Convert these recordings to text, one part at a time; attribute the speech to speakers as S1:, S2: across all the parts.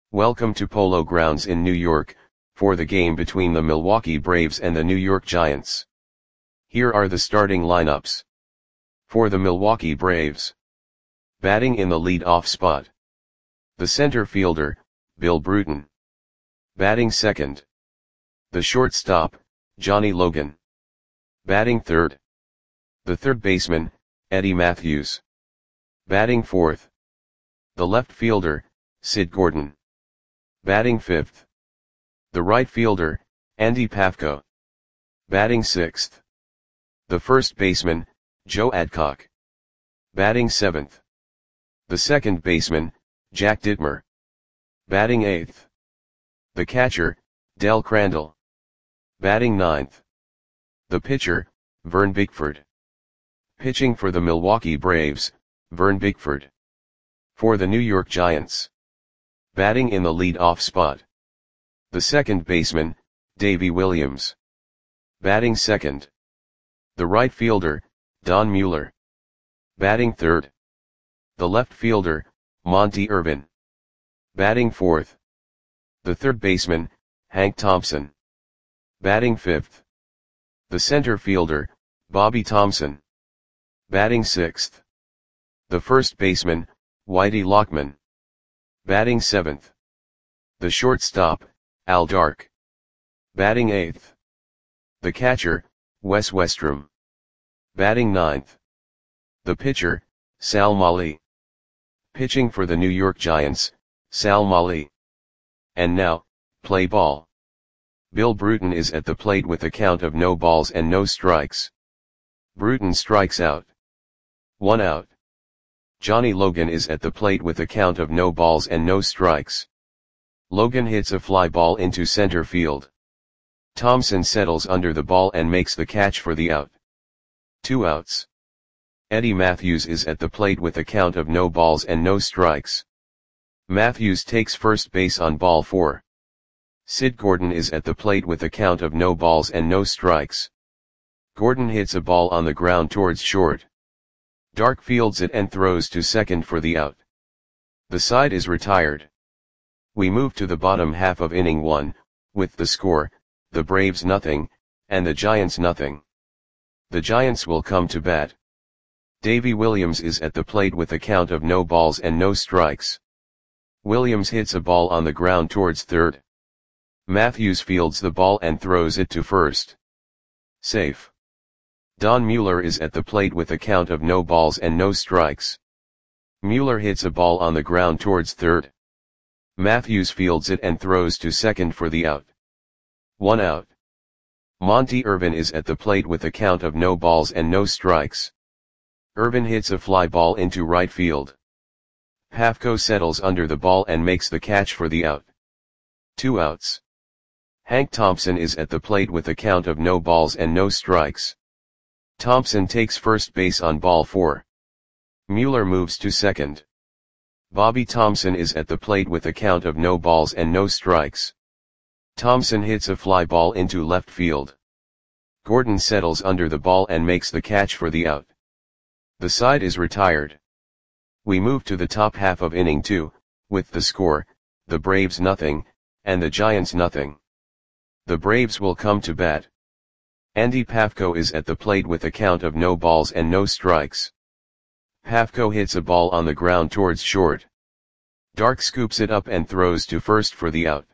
S1: Welcome to Polo Grounds in New York, for the game between the Milwaukee Braves and the New York Giants. Here are the starting lineups. For the Milwaukee Braves. Batting in the lead-off spot. The center fielder, Bill Bruton. Batting second. The shortstop, Johnny Logan. Batting third. The third baseman, Eddie Mathews. Batting fourth. The left fielder, Sid Gordon. Batting fifth. The right fielder, Andy Pafko. Batting sixth. The first baseman, Joe Adcock. Batting seventh. The second baseman, Jack Dittmer. Batting eighth. The catcher, Del Crandall. Batting ninth. The pitcher, Vern Bickford. Pitching for the Milwaukee Braves, Vern Bickford. For the New York Giants. Batting in the lead-off spot. The second baseman, Davey Williams. Batting second. The right fielder, Don Mueller. Batting third. The left fielder, Monty Irvin. Batting fourth. The third baseman, Hank Thompson. Batting fifth. The center fielder, Bobby Thompson. Batting sixth. The first baseman, Whitey Lockman. Batting seventh. The shortstop, Al Dark. Batting eighth. The catcher, Wes Westrum. Batting ninth. The pitcher, Sal Mali. Pitching for the New York Giants, Sal Mali. And now, play ball. Bill Bruton is at the plate with a count of no balls and no strikes. Bruton strikes out. 1 out. Johnny Logan is at the plate with a count of no balls and no strikes. Logan hits a fly ball into center field. Thompson settles under the ball and makes the catch for the out. 2 outs. Eddie Mathews is at the plate with a count of no balls and no strikes. Mathews takes first base on ball 4. Sid Gordon is at the plate with a count of no balls and no strikes. Gordon hits a ball on the ground towards short. Dark fields it and throws to second for the out. The side is retired. We move to the bottom half of inning 1, with the score, the Braves nothing, and the Giants nothing. The Giants will come to bat. Davey Williams is at the plate with a count of no balls and no strikes. Williams hits a ball on the ground towards third. Mathews fields the ball and throws it to first. Safe. Don Mueller is at the plate with a count of no balls and no strikes. Mueller hits a ball on the ground towards third. Mathews fields it and throws to second for the out. 1 out. Monty Irvin is at the plate with a count of no balls and no strikes. Irvin hits a fly ball into right field. Pafko settles under the ball and makes the catch for the out. 2 outs. Hank Thompson is at the plate with a count of no balls and no strikes. Thompson takes first base on ball 4. Mueller moves to second. Bobby Thompson is at the plate with a count of no balls and no strikes. Thompson hits a fly ball into left field. Gordon settles under the ball and makes the catch for the out. The side is retired. We move to the top half of inning 2, with the score, the Braves nothing, and the Giants nothing. The Braves will come to bat. Andy Pafko is at the plate with a count of no balls and no strikes. Pafko hits a ball on the ground towards short. Dark scoops it up and throws to first for the out.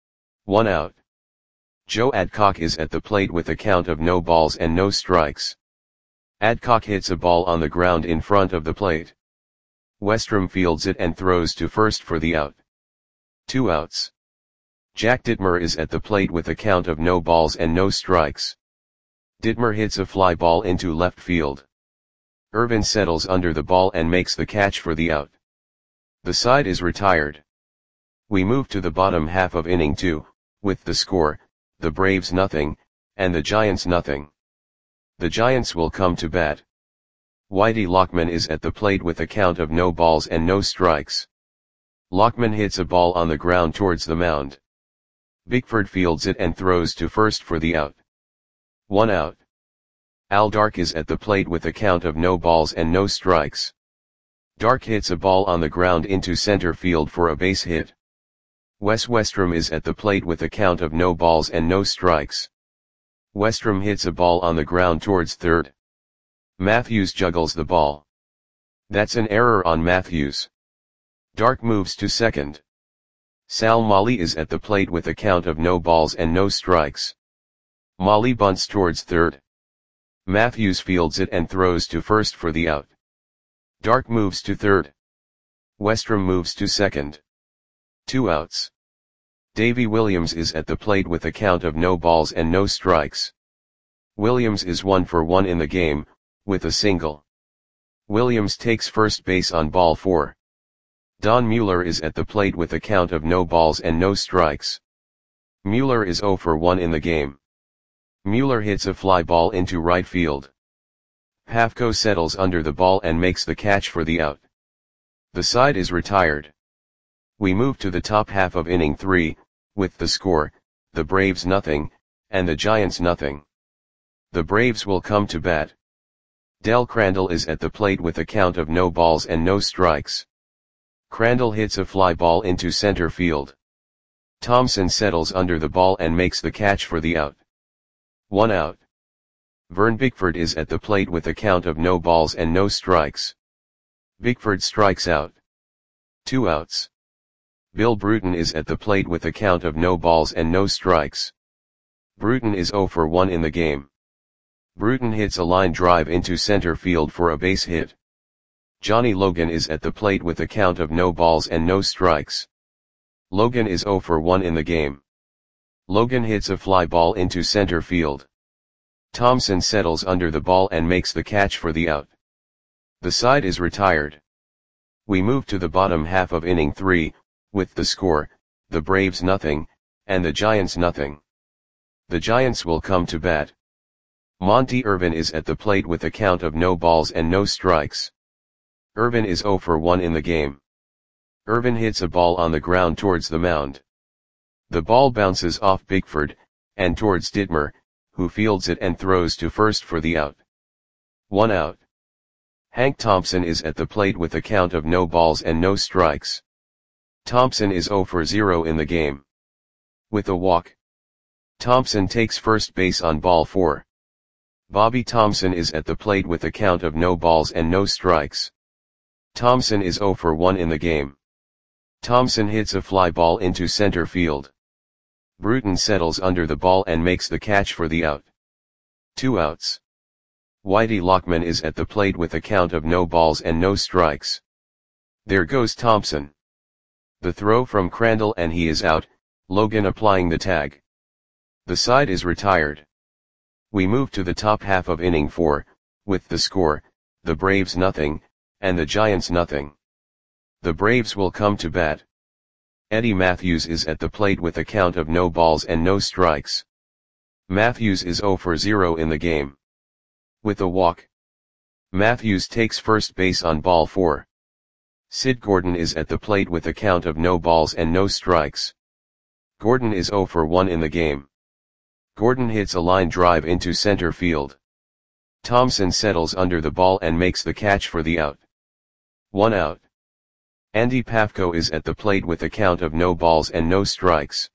S1: 1 out. Joe Adcock is at the plate with a count of no balls and no strikes. Adcock hits a ball on the ground in front of the plate. Westrum fields it and throws to first for the out. 2 outs. Jack Dittmer is at the plate with a count of no balls and no strikes. Dittmer hits a fly ball into left field. Irvin settles under the ball and makes the catch for the out. The side is retired. We move to the bottom half of inning 2, with the score, the Braves nothing, and the Giants nothing. The Giants will come to bat. Whitey Lockman is at the plate with a count of no balls and no strikes. Lockman hits a ball on the ground towards the mound. Bickford fields it and throws to first for the out. 1 out. Al Dark is at the plate with a count of no balls and no strikes. Dark hits a ball on the ground into center field for a base hit. Wes Westrum is at the plate with a count of no balls and no strikes. Westrum hits a ball on the ground towards third. Matthews juggles the ball. That's an error on Matthews. Dark moves to second. Sal Molly is at the plate with a count of no balls and no strikes. Molly bunts towards third. Matthews fields it and throws to first for the out. Dark moves to third. Westrum moves to second. 2 outs. Davy Williams is at the plate with a count of no balls and no strikes. Williams is 1 for 1 in the game, with a single. Williams takes first base on ball 4. Don Mueller is at the plate with a count of no balls and no strikes. Mueller is 0 for 1 in the game. Mueller hits a fly ball into right field. Pafko settles under the ball and makes the catch for the out. The side is retired. We move to the top half of inning 3, with the score, the Braves nothing, and the Giants nothing. The Braves will come to bat. Del Crandall is at the plate with a count of no balls and no strikes. Crandall hits a fly ball into center field. Thompson settles under the ball and makes the catch for the out. 1 out. Vern Bickford is at the plate with a count of no balls and no strikes. Bickford strikes out. 2 outs. Bill Bruton is at the plate with a count of no balls and no strikes. Bruton is 0 for 1 in the game. Bruton hits a line drive into center field for a base hit. Johnny Logan is at the plate with a count of no balls and no strikes. Logan is 0 for 1 in the game. Logan hits a fly ball into center field. Thompson settles under the ball and makes the catch for the out. The side is retired. We move to the bottom half of inning 3, with the score, the Braves nothing, and the Giants nothing. The Giants will come to bat. Monty Irvin is at the plate with a count of no balls and no strikes. Irvin is 0 for 1 in the game. Irvin hits a ball on the ground towards the mound. The ball bounces off Bickford, and towards Ditmer, who fields it and throws to first for the out. 1 out. Hank Thompson is at the plate with a count of no balls and no strikes. Thompson is 0 for 0 in the game. With a walk. Thompson takes first base on ball 4. Bobby Thompson is at the plate with a count of no balls and no strikes. Thompson is 0 for 1 in the game. Thompson hits a fly ball into center field. Bruton settles under the ball and makes the catch for the out. 2 outs. Whitey Lockman is at the plate with a count of no balls and no strikes. There goes Thompson. The throw from Crandall and he is out, Logan applying the tag. The side is retired. We move to the top half of inning 4, with the score, the Braves nothing, and the Giants nothing. The Braves will come to bat. Eddie Matthews is at the plate with a count of no balls and no strikes. Matthews is 0 for 0 in the game. With a walk. Matthews takes first base on ball 4. Sid Gordon is at the plate with a count of no balls and no strikes. Gordon is 0 for 1 in the game. Gordon hits a line drive into center field. Thompson settles under the ball and makes the catch for the out. 1 out. Andy Pafko is at the plate with a count of no balls and no strikes.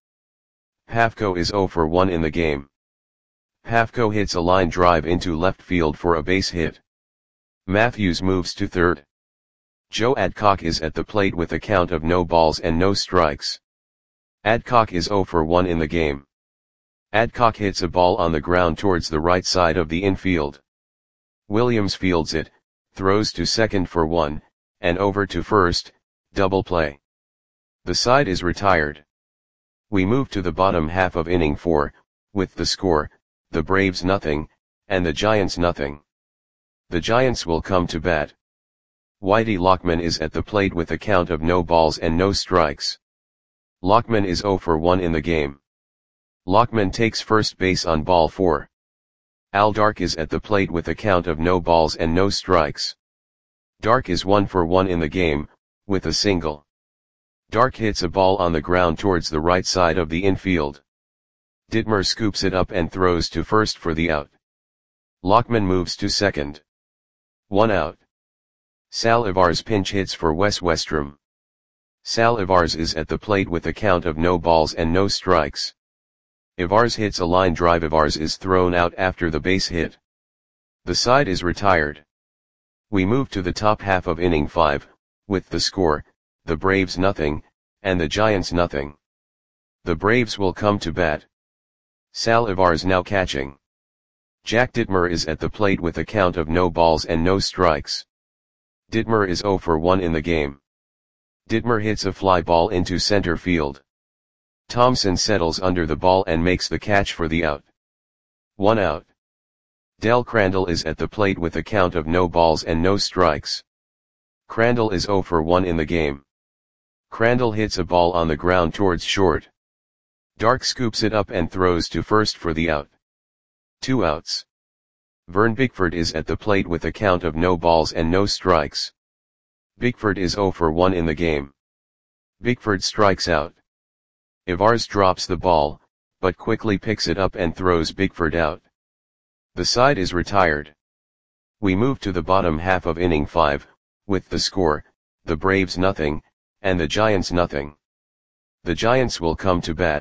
S1: Pafko is 0 for 1 in the game. Pafko hits a line drive into left field for a base hit. Matthews moves to third. Joe Adcock is at the plate with a count of no balls and no strikes. Adcock is 0 for 1 in the game. Adcock hits a ball on the ground towards the right side of the infield. Williams fields it, throws to second for 1, and over to first, double play. The side is retired. We move to the bottom half of inning 4, with the score, the Braves nothing, and the Giants nothing. The Giants will come to bat. Whitey Lockman is at the plate with a count of no balls and no strikes. Lockman is 0 for 1 in the game. Lockman takes first base on ball 4. Al Dark is at the plate with a count of no balls and no strikes. Dark is 1 for 1 in the game, with a single. Dark hits a ball on the ground towards the right side of the infield. Ditmer scoops it up and throws to first for the out. Lockman moves to second. 1 out. Sal Ivar's pinch hits for Wes Westrum. Sal Ivarz is at the plate with a count of no balls and no strikes. Ivarz hits a line drive. Ivarz is thrown out after the base hit. The side is retired. We move to the top half of inning 5, with the score, the Braves nothing, and the Giants nothing. The Braves will come to bat. Sal Ivarz now catching. Jack Dittmer is at the plate with a count of no balls and no strikes. Dittmer is 0 for 1 in the game. Dittmer hits a fly ball into center field. Thompson settles under the ball and makes the catch for the out. 1 out. Del Crandall is at the plate with a count of no balls and no strikes. Crandall is 0 for 1 in the game. Crandall hits a ball on the ground towards short. Dark scoops it up and throws to first for the out. 2 outs. Vern Bickford is at the plate with a count of no balls and no strikes. Bickford is 0 for 1 in the game. Bickford strikes out. Ivarz drops the ball, but quickly picks it up and throws Bickford out. The side is retired. We move to the bottom half of inning 5, with the score, the Braves nothing, and the Giants nothing. The Giants will come to bat.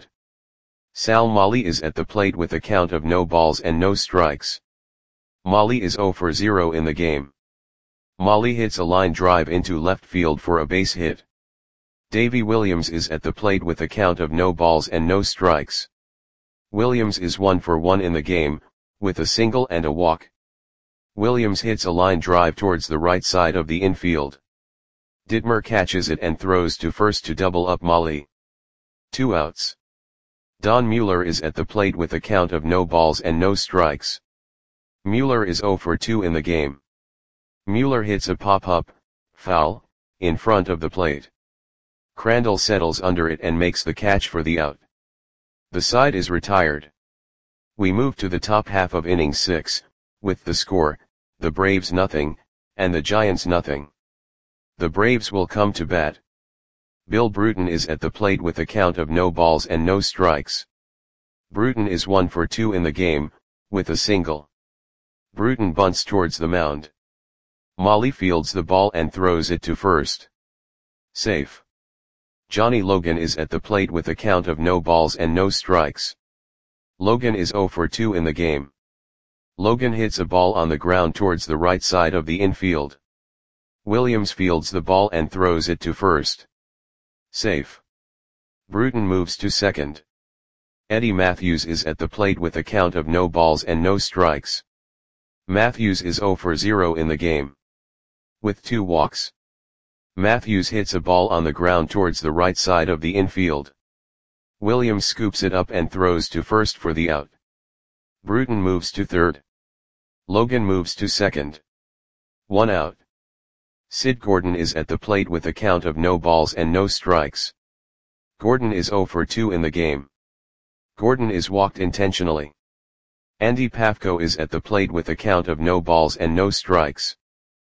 S1: Sal Mali is at the plate with a count of no balls and no strikes. Mali is 0 for 0 in the game. Mali hits a line drive into left field for a base hit. Davy Williams is at the plate with a count of no balls and no strikes. Williams is 1 for 1 in the game, with a single and a walk. Williams hits a line drive towards the right side of the infield. Dittmer catches it and throws to first to double up Mali. 2 outs. Don Mueller is at the plate with a count of no balls and no strikes. Mueller is 0 for 2 in the game. Mueller hits a pop-up, foul, in front of the plate. Crandall settles under it and makes the catch for the out. The side is retired. We move to the top half of inning 6, with the score, the Braves nothing, and the Giants nothing. The Braves will come to bat. Bill Bruton is at the plate with a count of no balls and no strikes. Bruton is 1 for 2 in the game, with a single. Bruton bunts towards the mound. Mali fields the ball and throws it to first. Safe. Johnny Logan is at the plate with a count of no balls and no strikes. Logan is 0 for 2 in the game. Logan hits a ball on the ground towards the right side of the infield. Williams fields the ball and throws it to first. Safe. Bruton moves to second. Eddie Matthews is at the plate with a count of no balls and no strikes. Matthews is 0 for 0 in the game. With 2 walks. Matthews hits a ball on the ground towards the right side of the infield. Williams scoops it up and throws to first for the out. Bruton moves to third. Logan moves to second. 1 out. Sid Gordon is at the plate with a count of no balls and no strikes. Gordon is 0 for 2 in the game. Gordon is walked intentionally. Andy Pafko is at the plate with a count of no balls and no strikes.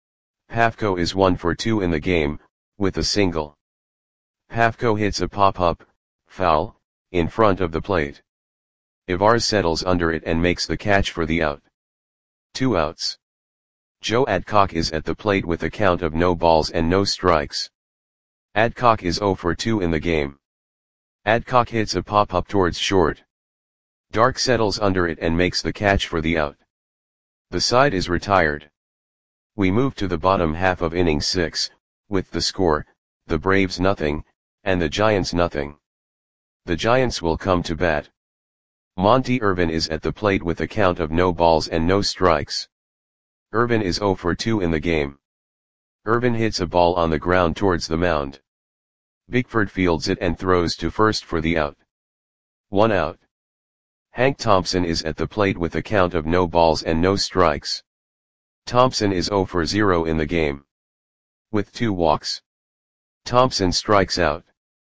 S1: Pafko is 1 for 2 in the game, with a single. Pafko hits a pop-up, foul, in front of the plate. Ivarz settles under it and makes the catch for the out. 2 outs. Joe Adcock is at the plate with a count of no balls and no strikes. Adcock is 0 for 2 in the game. Adcock hits a pop-up towards short. Dark settles under it and makes the catch for the out. The side is retired. We move to the bottom half of inning 6, with the score, the Braves nothing, and the Giants nothing. The Giants will come to bat. Monty Irvin is at the plate with a count of no balls and no strikes. Irvin is 0 for 2 in the game. Irvin hits a ball on the ground towards the mound. Bickford fields it and throws to first for the out. 1 out. Hank Thompson is at the plate with a count of no balls and no strikes. Thompson is 0 for 0 in the game. With 2 walks. Thompson strikes out.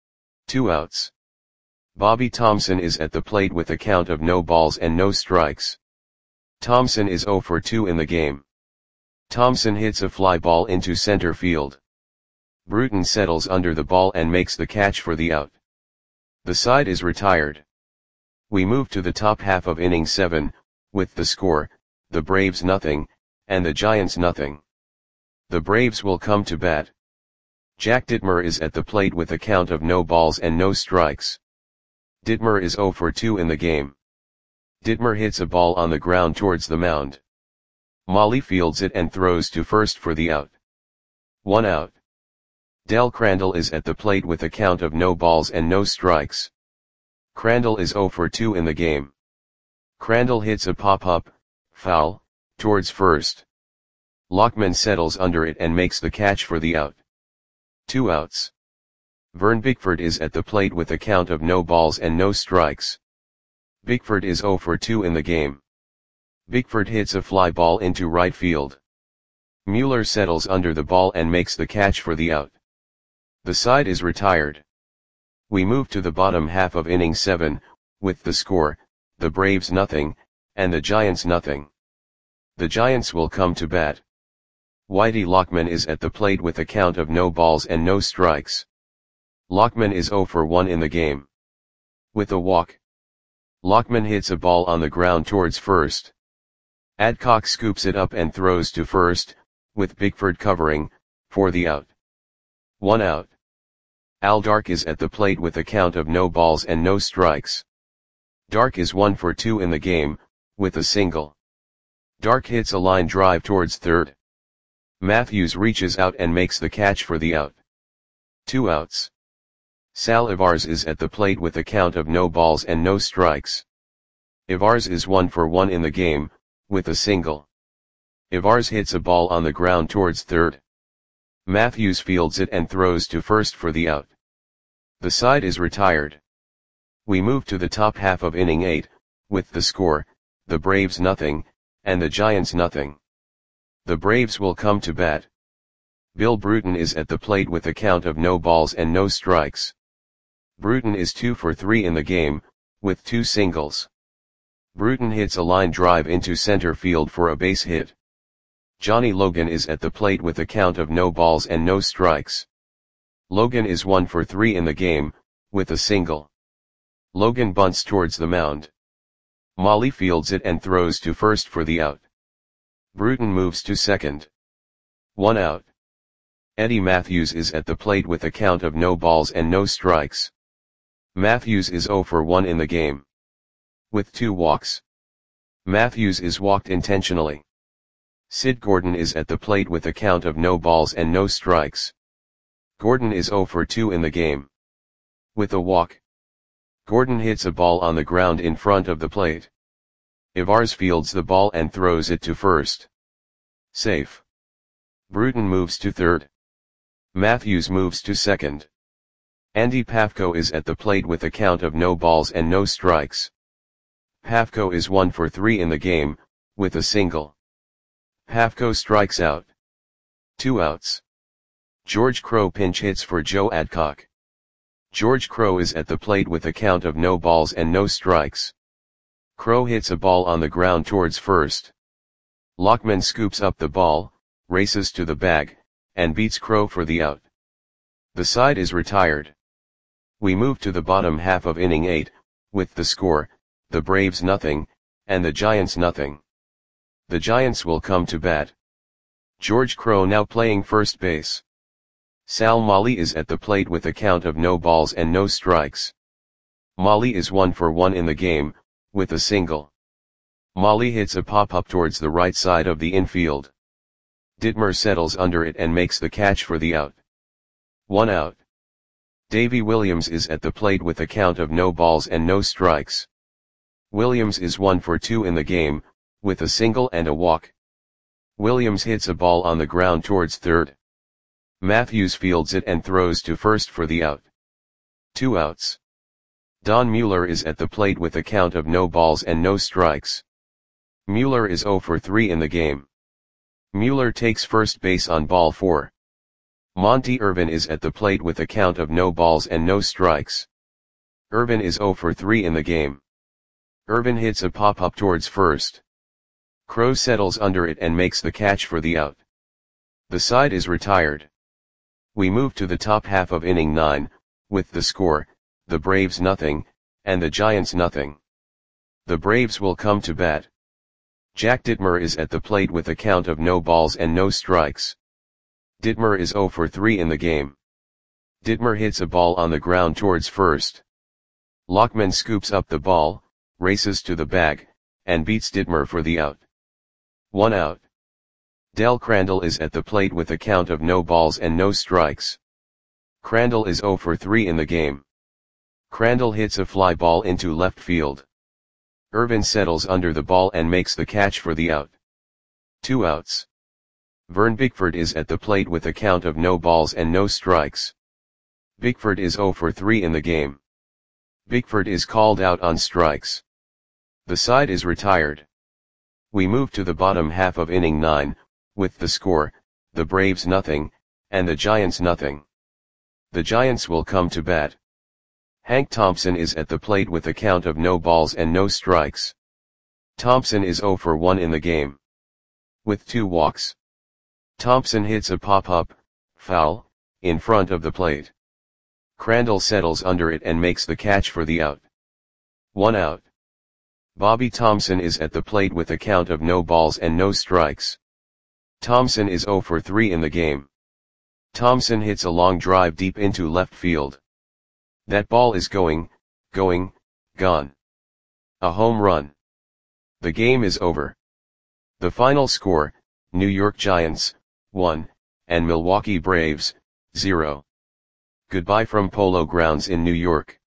S1: 2 outs. Bobby Thompson is at the plate with a count of no balls and no strikes. Thompson is 0 for 2 in the game. Thompson hits a fly ball into center field. Bruton settles under the ball and makes the catch for the out. The side is retired. We move to the top half of inning 7, with the score, the Braves nothing, and the Giants nothing. The Braves will come to bat. Jack Dittmer is at the plate with a count of no balls and no strikes. Dittmer is 0 for 2 in the game. Dittmer hits a ball on the ground towards the mound. Molly fields it and throws to first for the out. 1 out. Del Crandall is at the plate with a count of no balls and no strikes. Crandall is 0 for 2 in the game. Crandall hits a pop-up, foul, towards first. Lockman settles under it and makes the catch for the out. 2 outs. Vern Bickford is at the plate with a count of no balls and no strikes. Bickford is 0 for 2 in the game. Bickford hits a fly ball into right field. Mueller settles under the ball and makes the catch for the out. The side is retired. We move to the bottom half of inning 7, with the score, the Braves nothing, and the Giants nothing. The Giants will come to bat. Whitey Lockman is at the plate with a count of no balls and no strikes. Lockman is 0 for 1 in the game. With a walk. Lockman hits a ball on the ground towards first. Adcock scoops it up and throws to first, with Bickford covering, for the out. 1 out. Al Dark is at the plate with a count of no balls and no strikes. Dark is 1 for 2 in the game, with a single. Dark hits a line drive towards third. Matthews reaches out and makes the catch for the out. 2 outs. Sal Ivars is at the plate with a count of no balls and no strikes. Ivars is 1 for 1 in the game, with a single. Ivars hits a ball on the ground towards third. Matthews fields it and throws to first for the out. The side is retired. We move to the top half of inning 8, with the score, the Braves nothing, and the Giants nothing. The Braves will come to bat. Bill Bruton is at the plate with a count of no balls and no strikes. Bruton is 2 for 3 in the game, with 2 singles. Bruton hits a line drive into center field for a base hit. Johnny Logan is at the plate with a count of no balls and no strikes. Logan is 1 for 3 in the game, with a single. Logan bunts towards the mound. Molly fields it and throws to first for the out. Bruton moves to second. 1 out. Eddie Matthews is at the plate with a count of no balls and no strikes. Matthews is 0 for 1 in the game. With 2 walks. Matthews is walked intentionally. Sid Gordon is at the plate with a count of no balls and no strikes. Gordon is 0 for 2 in the game. With a walk. Gordon hits a ball on the ground in front of the plate. Ivars fields the ball and throws it to first. Safe. Bruton moves to third. Matthews moves to second. Andy Pafko is at the plate with a count of no balls and no strikes. Pafko is 1 for 3 in the game, with a single. Pafko strikes out. 2 outs. George Crowe pinch hits for Joe Adcock. George Crowe is at the plate with a count of no balls and no strikes. Crowe hits a ball on the ground towards first. Lockman scoops up the ball, races to the bag, and beats Crowe for the out. The side is retired. We move to the bottom half of inning 8, with the score, the Braves nothing, and the Giants nothing. The Giants will come to bat. George Crowe now playing first base. Sal Molly is at the plate with a count of no balls and no strikes. Molly is 1 for 1 in the game, with a single. Molly hits a pop-up towards the right side of the infield. Dittmer settles under it and makes the catch for the out. 1 out. Davy Williams is at the plate with a count of no balls and no strikes. Williams is 1 for 2 in the game, with a single and a walk. Williams hits a ball on the ground towards third. Matthews fields it and throws to first for the out. 2 outs. Don Mueller is at the plate with a count of no balls and no strikes. Mueller is 0 for 3 in the game. Mueller takes first base on ball 4. Monty Irvin is at the plate with a count of no balls and no strikes. Irvin is 0 for 3 in the game. Irvin hits a pop-up towards first. Crowe settles under it and makes the catch for the out. The side is retired. We move to the top half of inning 9, with the score, the Braves nothing, and the Giants nothing. The Braves will come to bat. Jack Dittmer is at the plate with a count of no balls and no strikes. Dittmer is 0 for 3 in the game. Dittmer hits a ball on the ground towards first. Lockman scoops up the ball, races to the bag, and beats Dittmer for the out. 1 out. Del Crandall is at the plate with a count of no balls and no strikes. Crandall is 0 for 3 in the game. Crandall hits a fly ball into left field. Irvin settles under the ball and makes the catch for the out. 2 outs. Vern Bickford is at the plate with a count of no balls and no strikes. Bickford is 0 for 3 in the game. Bickford is called out on strikes. The side is retired. We move to the bottom half of inning 9, with the score, the Braves nothing, and the Giants nothing. The Giants will come to bat. Hank Thompson is at the plate with a count of no balls and no strikes. Thompson is 0 for 1 in the game. With 2 walks. Thompson hits a pop-up, foul, in front of the plate. Crandall settles under it and makes the catch for the out. 1 out. Bobby Thompson is at the plate with a count of no balls and no strikes. Thompson is 0 for 3 in the game. Thompson hits a long drive deep into left field. That ball is gone. A home run. The game is over. The final score, New York Giants, 1, and Milwaukee Braves, 0. Goodbye from Polo Grounds in New York.